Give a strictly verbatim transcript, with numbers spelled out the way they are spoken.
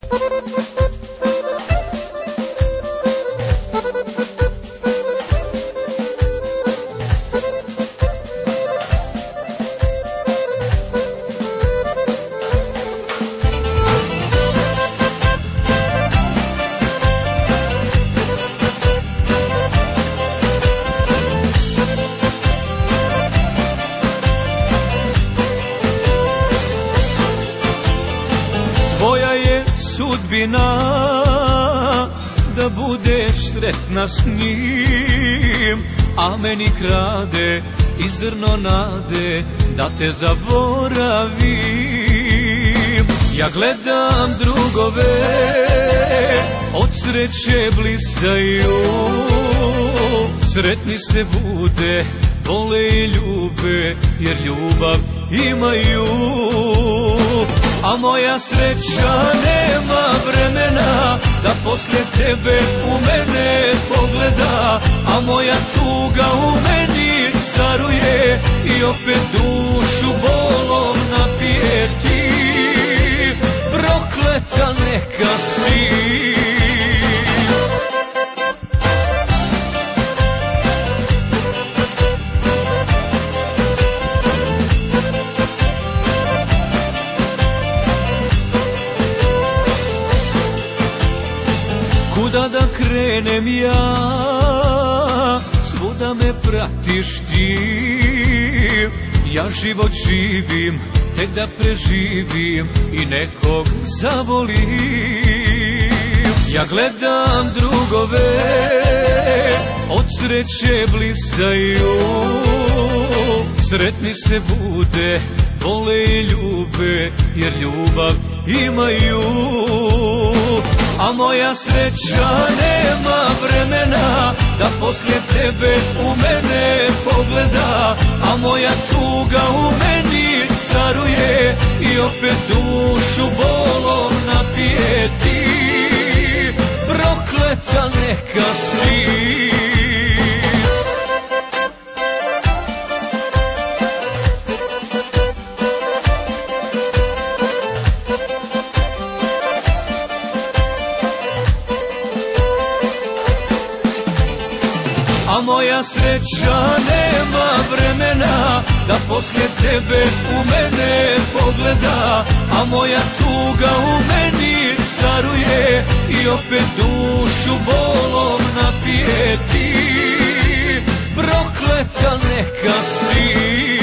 Tvoja je sudbina da budeš sretna s njim, a meni krade i zrno nade da te zaboravim. Ja gledam drugove, od sreće blistaju, sretni se bude, vole i ljube, jer ljubav imaju. A moja sreća nema vremena da poslije tebe u mene pogleda, a moja tuga u meni caruje i opet dušu bolom napije ti. Prokleta neka si. Kuda da krenem ja, svuda me pratiš ti. Ja život živim, tek da preživim i nekog zavolim. Ja gledam drugove, od sreće blistaju, sretni se bude, vole i ljube, jer ljubav imaju. A moja sreća nema vremena da poslije tebe u mene pogleda, a moja tuga u meni caruje i opet dušu bolom napije ti. Prokleta neka si. A moja sreća nema vremena da poslije tebe u mene pogleda, a moja tuga u meni caruje i opet dušu bolom napije ti. Prokleta neka si.